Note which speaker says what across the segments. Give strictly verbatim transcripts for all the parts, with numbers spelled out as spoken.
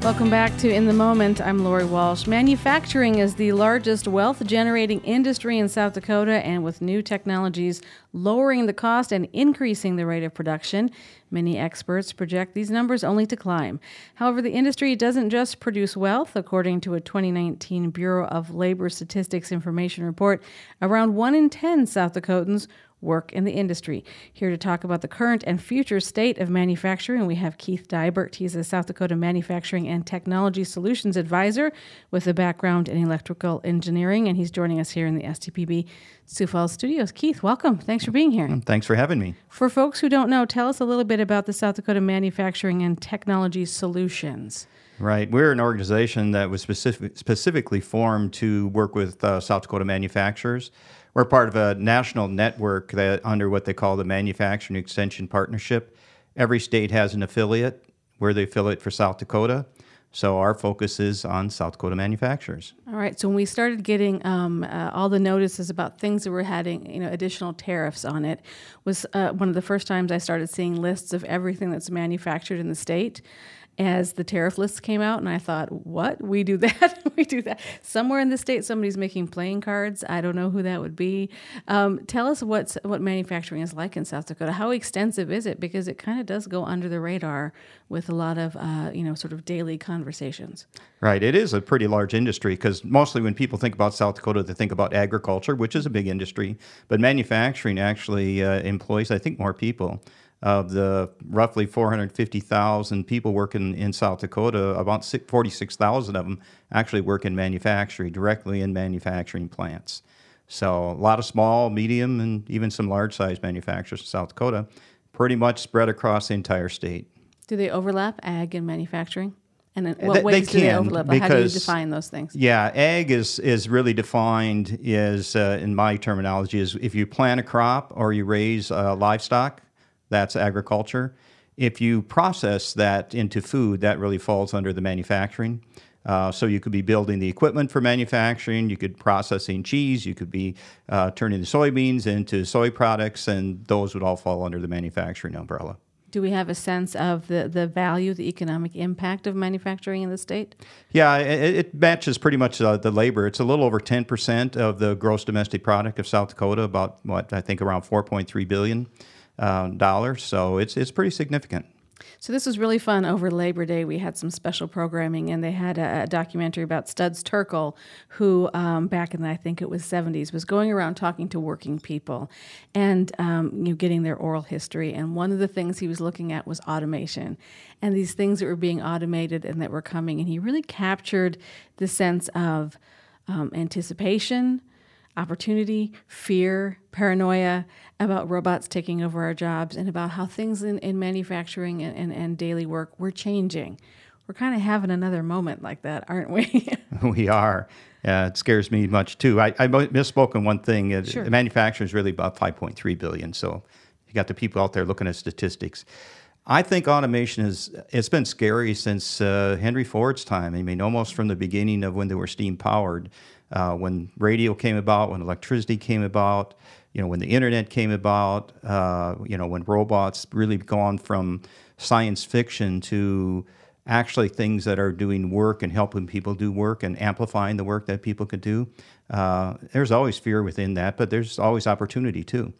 Speaker 1: Welcome back to In the Moment. I'm Lori Walsh. Manufacturing is the largest wealth-generating industry in South Dakota, and with new technologies lowering the cost and increasing the rate of production, many experts project these numbers only to climb. However, the industry doesn't just produce wealth. According to a twenty nineteen Bureau of Labor Statistics information report, around one in ten South Dakotans work in the industry. Here to talk about the current and future state of manufacturing, we have Keith Dybert. He's a South Dakota Manufacturing and Technology Solutions Advisor with a background in electrical engineering, and he's joining us here in the S T P B Sioux Falls studios. Keith, welcome. Thanks for being here.
Speaker 2: Thanks for having me.
Speaker 1: For folks who don't know, tell us a little bit about the South Dakota Manufacturing and Technology Solutions.
Speaker 2: Right. We're an organization that was specific, specifically formed to work with uh, South Dakota manufacturers. We're part of a national network that under what they call the Manufacturing Extension Partnership. Every state has an affiliate. We're the affiliate for South Dakota. So our focus is on South Dakota manufacturers.
Speaker 1: All right. So when we started getting um, uh, all the notices about things that were having, you know, additional tariffs on it, was uh, one of the first times I started seeing lists of everything that's manufactured in the state. As the tariff lists came out, and I thought, what? We do that? We do that? Somewhere in the state, somebody's making playing cards. I don't know who that would be. Um, tell us what's, what manufacturing is like in South Dakota. How extensive is it? Because it kind of does go under the radar with a lot of, uh, you know, sort of daily conversations.
Speaker 2: Right. It is a pretty large industry because mostly when people think about South Dakota, they think about agriculture, which is a big industry. But manufacturing actually uh, employs, I think, more people. Of the roughly four hundred fifty thousand people working in South Dakota, about forty-six thousand of them actually work in manufacturing, directly in manufacturing plants. So a lot of small, medium, and even some large-sized manufacturers in South Dakota, pretty much spread across the entire state.
Speaker 1: Do they overlap, ag and manufacturing? And in what
Speaker 2: they,
Speaker 1: ways
Speaker 2: they
Speaker 1: do they
Speaker 2: can,
Speaker 1: overlap?
Speaker 2: because,
Speaker 1: How do you define those things?
Speaker 2: Yeah, ag is, is really defined as, uh, in my terminology, is if you plant a crop or you raise uh, livestock, that's agriculture. If you process that into food, that really falls under the manufacturing. Uh, so you could be building the equipment for manufacturing, you could processing cheese, you could be uh, turning the soybeans into soy products, and those would all fall under the manufacturing umbrella.
Speaker 1: Do we have a sense of the, the value, the economic impact of manufacturing in the state?
Speaker 2: Yeah, it, it matches pretty much uh, the labor. It's a little over ten percent of the gross domestic product of South Dakota, about, what, I think around four point three billion dollars. Uh, dollars, so it's it's pretty significant.
Speaker 1: So this was really fun. Over Labor Day, we had some special programming, and they had a, a documentary about Studs Terkel, who um, back in the, I think it was seventies, was going around talking to working people and um, you know, getting their oral history. And one of the things he was looking at was automation and these things that were being automated and that were coming. And he really captured the sense of um, anticipation, opportunity, fear, paranoia about robots taking over our jobs, and about how things in, in manufacturing and, and, and daily work were changing. We're kind of having another moment like that, aren't we?
Speaker 2: We are. Uh, it scares me much, too. I, I misspoke on one thing. Uh,
Speaker 1: sure.
Speaker 2: Manufacturing is really about five point three billion dollars, so you got the people out there looking at statistics. I think automation is, it's been scary since uh, Henry Ford's time. I mean, almost from the beginning of when they were steam-powered. Uh, when radio came about, when electricity came about, you know, when the internet came about, uh, you know, when robots really gone from science fiction to actually things that are doing work and helping people do work and amplifying the work that people could do. Uh, there's always fear within that, but there's always opportunity too.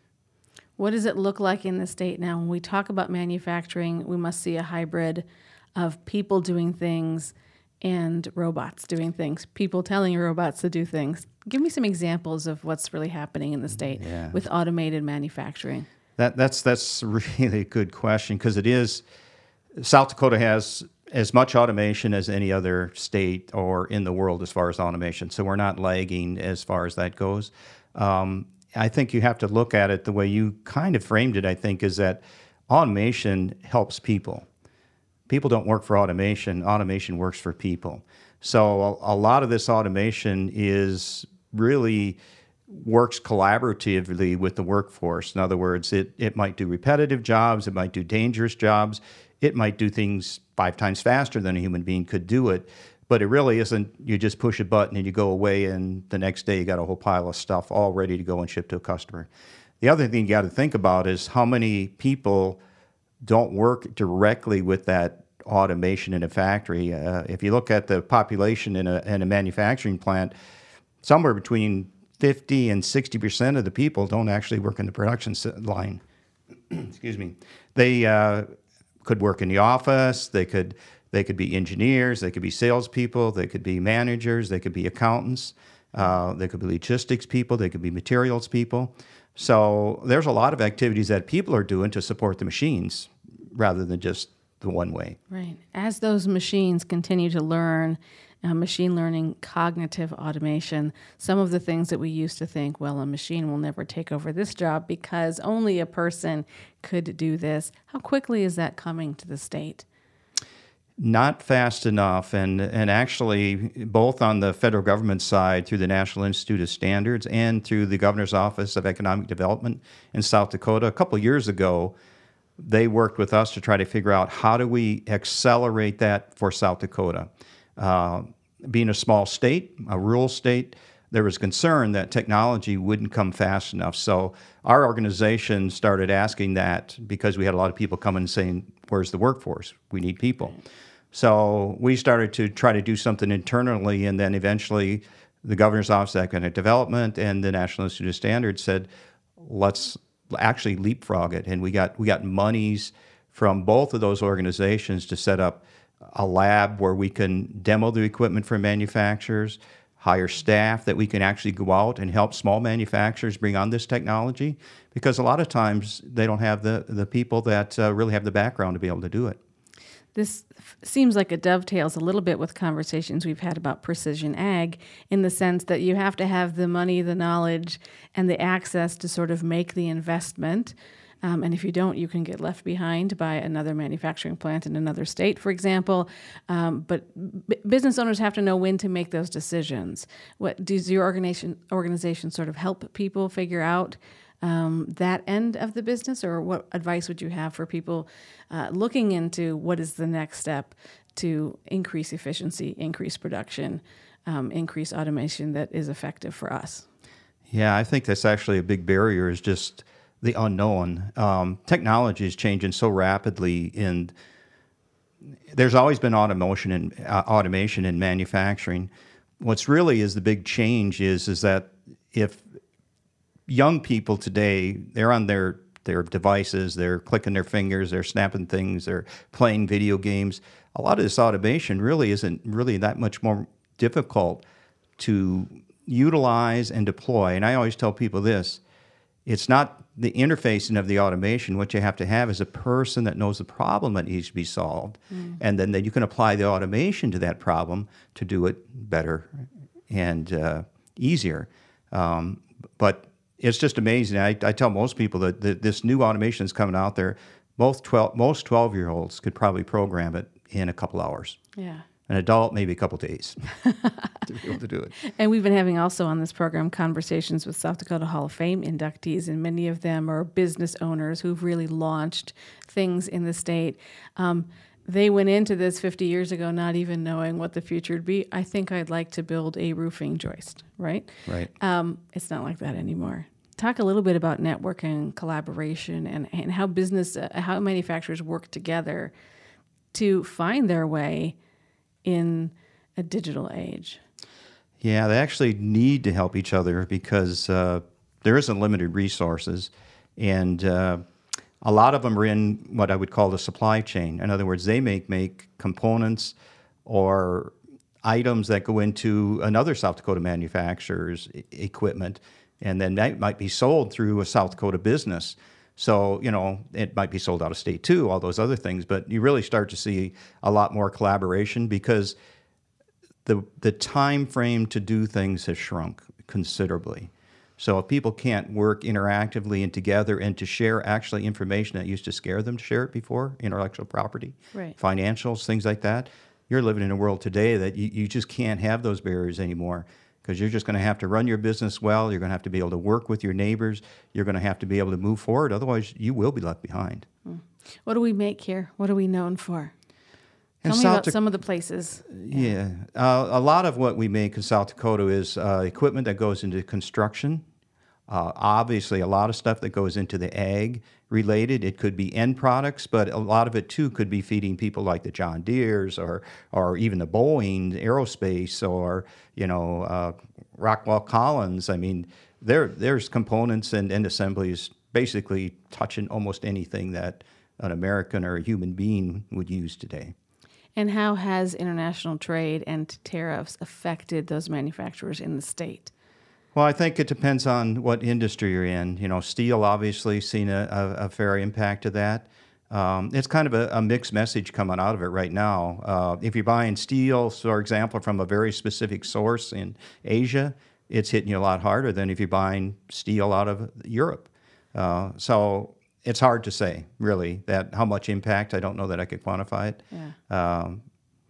Speaker 1: What does it look like in the state now? When we talk about manufacturing, we must see a hybrid of people doing things and robots doing things, people telling robots to do things. Give me some examples of what's really happening in the state yeah. with automated manufacturing.
Speaker 2: That, that's that's really a good question, because it is, South Dakota has as much automation as any other state or in the world as far as automation, so we're not lagging as far as that goes. Um, I think you have to look at it the way you kind of framed it, I think, is that automation helps people. People don't work for automation. Automation works for people. So a, a lot of this automation is really works collaboratively with the workforce. In other words, it, it might do repetitive jobs. It might do dangerous jobs. It might do things five times faster than a human being could do it. But it really isn't, you just push a button and you go away, and the next day you got a whole pile of stuff all ready to go and ship to a customer. The other thing you got to think about is how many people don't work directly with that automation in a factory. Uh, if you look at the population in a, in a manufacturing plant, somewhere between fifty and sixty percent of the people don't actually work in the production line. Excuse me. They uh, could work in the office. They could they could be engineers. They could be salespeople. They could be managers. They could be accountants. Uh, they could be logistics people. They could be materials people. So there's a lot of activities that people are doing to support the machines rather than just the one way.
Speaker 1: Right. As those machines continue to learn uh, machine learning, cognitive automation, some of the things that we used to think, well, a machine will never take over this job because only a person could do this. How quickly is that coming to the state?
Speaker 2: Not fast enough, and and actually both on the federal government side through the National Institute of Standards and through the Governor's Office of Economic Development in South Dakota. A couple of years ago, they worked with us to try to figure out how do we accelerate that for South Dakota. Uh, being a small state, a rural state, there was concern that technology wouldn't come fast enough. So our organization started asking that because we had a lot of people coming and saying, where's the workforce? We need people. So we started to try to do something internally, and then eventually the Governor's Office of Economic Development and the National Institute of Standards said, let's actually leapfrog it. And we got we got monies from both of those organizations to set up a lab where we can demo the equipment for manufacturers, hire staff that we can actually go out and help small manufacturers bring on this technology, because a lot of times they don't have the, the people that uh, really have the background to be able to do it.
Speaker 1: This f- seems like it dovetails a little bit with conversations we've had about precision ag, in the sense that you have to have the money, the knowledge, and the access to sort of make the investment. Um, and if you don't, you can get left behind by another manufacturing plant in another state, for example. Um, but b- business owners have to know when to make those decisions. What does your organization organization sort of help people figure out um, that end of the business, or what advice would you have for people uh, looking into what is the next step to increase efficiency, increase production, um, increase automation that is effective for us?
Speaker 2: Yeah, I think that's actually a big barrier, is just the unknown. Um, technology is changing so rapidly, and there's always been automation and uh, automation in manufacturing. What's really is the big change is is that if young people today, they're on their their devices, they're clicking their fingers, they're snapping things, they're playing video games. A lot of this automation really isn't really that much more difficult to utilize and deploy. And I always tell people this: it's not the interfacing of the automation. What you have to have is a person that knows the problem that needs to be solved, mm. and then that you can apply the automation to that problem to do it better and uh, easier. Um, but it's just amazing. I, I tell most people that, that this new automation is coming out there. Both twelve, most twelve-year-olds could probably program it in a couple hours.
Speaker 1: Yeah.
Speaker 2: An adult, maybe a couple days to be able to do it.
Speaker 1: And we've been having also on this program conversations with South Dakota Hall of Fame inductees, and many of them are business owners who've really launched things in the state. Um, they went into this fifty years ago not even knowing what the future would be. I think I'd like to build a roofing joist, right?
Speaker 2: Right.
Speaker 1: Um, it's not like that anymore. Talk a little bit about networking, collaboration, and, and how business, uh, how manufacturers work together to find their way in a digital age.
Speaker 2: Yeah, they actually need to help each other because uh, there isn't limited resources, and uh, a lot of them are in what I would call the supply chain. In other words, they make make components or items that go into another South Dakota manufacturer's e- equipment, and then that might be sold through a South Dakota business. So, you know, it might be sold out of state too, all those other things, but you really start to see a lot more collaboration because the the time frame to do things has shrunk considerably. So if people can't work interactively and together and to share actually information that used to scare them to share it before, intellectual property,
Speaker 1: right.
Speaker 2: financials, things like that, you're living in a world today that you, you just can't have those barriers anymore. Because you're just going to have to run your business well. You're going to have to be able to work with your neighbors. You're going to have to be able to move forward. Otherwise, you will be left behind.
Speaker 1: Hmm. What do we make here? What are we known for?
Speaker 2: In
Speaker 1: Tell me
Speaker 2: South
Speaker 1: about
Speaker 2: Da-
Speaker 1: some of the places.
Speaker 2: Yeah. Uh, a lot of what we make in South Dakota is uh, equipment that goes into construction Uh, obviously, a lot of stuff that goes into the ag related. It could be end products, but a lot of it too could be feeding people like the John Deere's or or even the Boeing Aerospace or you know uh, Rockwell Collins. I mean, there there's components and, and assemblies basically touching almost anything that an American or a human being would use today.
Speaker 1: And how has international trade and tariffs affected those manufacturers in the state?
Speaker 2: Well, I think it depends on what industry you're in. You know, steel obviously seen a, a, a fair impact of that. Um, it's kind of a, a mixed message coming out of it right now. Uh, if you're buying steel, for example, from a very specific source in Asia, it's hitting you a lot harder than if you're buying steel out of Europe. Uh, so it's hard to say, really, that how much impact. I don't know that I could quantify it.
Speaker 1: Yeah.
Speaker 2: Um,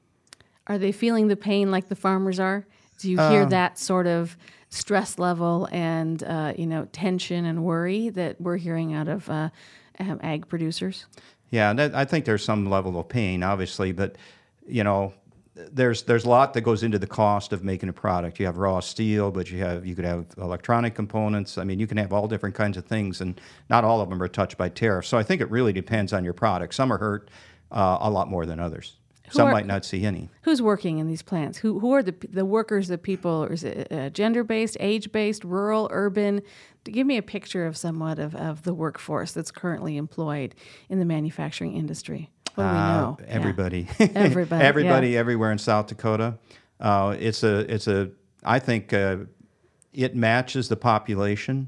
Speaker 1: are they feeling the pain like the farmers are? Do you hear
Speaker 2: uh,
Speaker 1: that sort of stress level and uh, you know tension and worry that we're hearing out of uh, um, ag producers?
Speaker 2: Yeah, and that, I think there's some level of pain, obviously, but you know, there's there's a lot that goes into the cost of making a product. You have raw steel, but you have you could have electronic components. I mean, you can have all different kinds of things, and not all of them are touched by tariffs. So I think it really depends on your product. Some are hurt uh, a lot more than others.
Speaker 1: Who
Speaker 2: Some
Speaker 1: are,
Speaker 2: might not see any.
Speaker 1: Who's working in these plants? Who who are the the workers, the people? Is it uh, gender-based, age-based, rural, urban? To give me a picture of somewhat of, of the workforce that's currently employed in the manufacturing industry. What do we know?
Speaker 2: Uh, everybody.
Speaker 1: Yeah. Everybody.
Speaker 2: everybody
Speaker 1: yeah.
Speaker 2: everywhere in South Dakota. Uh, it's a it's a I think uh, it matches the population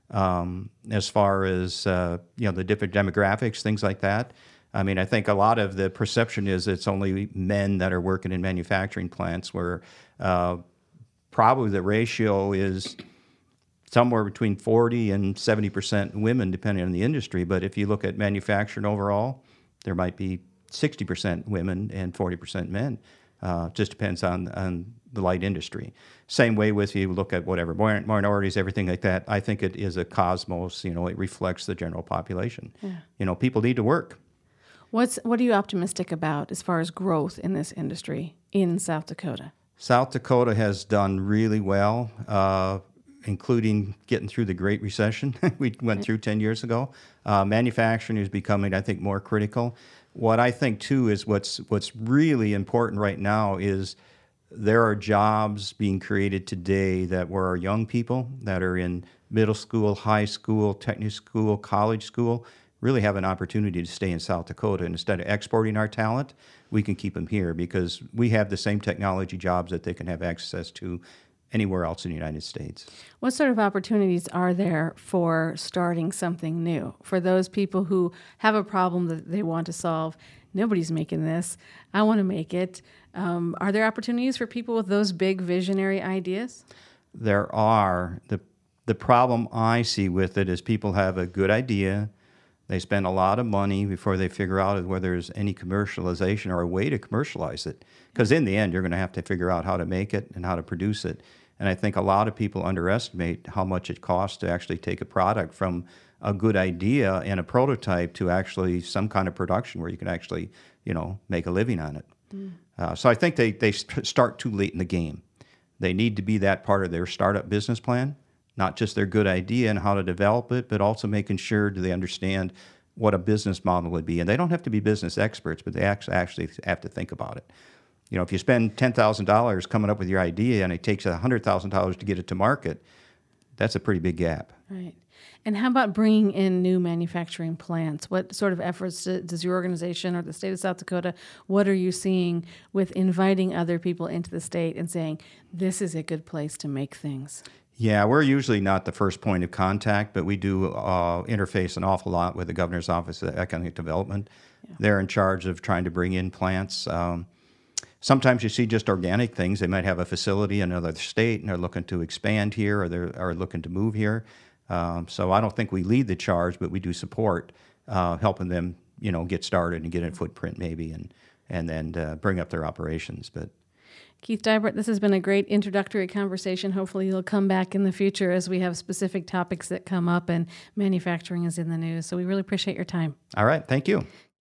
Speaker 2: um, as far as uh, you know the different demographics, things like that. I mean, I think a lot of the perception is it's only men that are working in manufacturing plants, where uh, probably the ratio is somewhere between forty and seventy percent women, depending on the industry. But if you look at manufacturing overall, there might be sixty percent women and forty percent men. Uh, just depends on, on the light industry. Same way with you look at whatever, minorities, everything like that. I think it is a cosmos, you know, it reflects the general population.
Speaker 1: Yeah.
Speaker 2: You know, people need to work.
Speaker 1: What's what are you optimistic about as far as growth in this industry in South Dakota?
Speaker 2: South Dakota has done really well, uh, including getting through the Great Recession we went through ten years ago. Uh, manufacturing is becoming, I think, more critical. What I think, too, is what's what's really important right now is there are jobs being created today that where our young people that are in middle school, high school, technical school, college school, really have an opportunity to stay in South Dakota. And instead of exporting our talent, we can keep them here because we have the same technology jobs that they can have access to anywhere else in the United States.
Speaker 1: What sort of opportunities are there for starting something new? For those people who have a problem that they want to solve, nobody's making this, I want to make it. Um, are there opportunities for people with those big visionary ideas?
Speaker 2: There are. The, the problem I see with it is people have a good idea. They spend a lot of money before they figure out whether there's any commercialization or a way to commercialize it. Because in the end, you're going to have to figure out how to make it and how to produce it. And I think a lot of people underestimate how much it costs to actually take a product from a good idea and a prototype to actually some kind of production where you can actually, you know, make a living on it. Mm. Uh, so I think they, they start too late in the game. They need to be that part of their startup business plan. Not just their good idea and how to develop it, but also making sure do they understand what a business model would be. And they don't have to be business experts, but they actually have to think about it. You know, if you spend ten thousand dollars coming up with your idea and it takes one hundred thousand dollars to get it to market, that's a pretty big gap.
Speaker 1: Right. And how about bringing in new manufacturing plants? What sort of efforts does your organization or the state of South Dakota, what are you seeing with inviting other people into the state and saying, this is a good place to make things?
Speaker 2: Yeah, we're usually not the first point of contact, but we do uh, interface an awful lot with the Governor's Office of Economic Development. Yeah. They're in charge of trying to bring in plants. Um, sometimes you see just organic things. They might have a facility in another state and they're looking to expand here or they're are looking to move here. Um, so I don't think we lead the charge, but we do support uh, helping them, you know, get started and get a footprint maybe and, and then uh, bring up their operations. But
Speaker 1: Keith Dybert, this has been a great introductory conversation. Hopefully you'll come back in the future as we have specific topics that come up and manufacturing is in the news. So we really appreciate your time.
Speaker 2: All right. Thank you.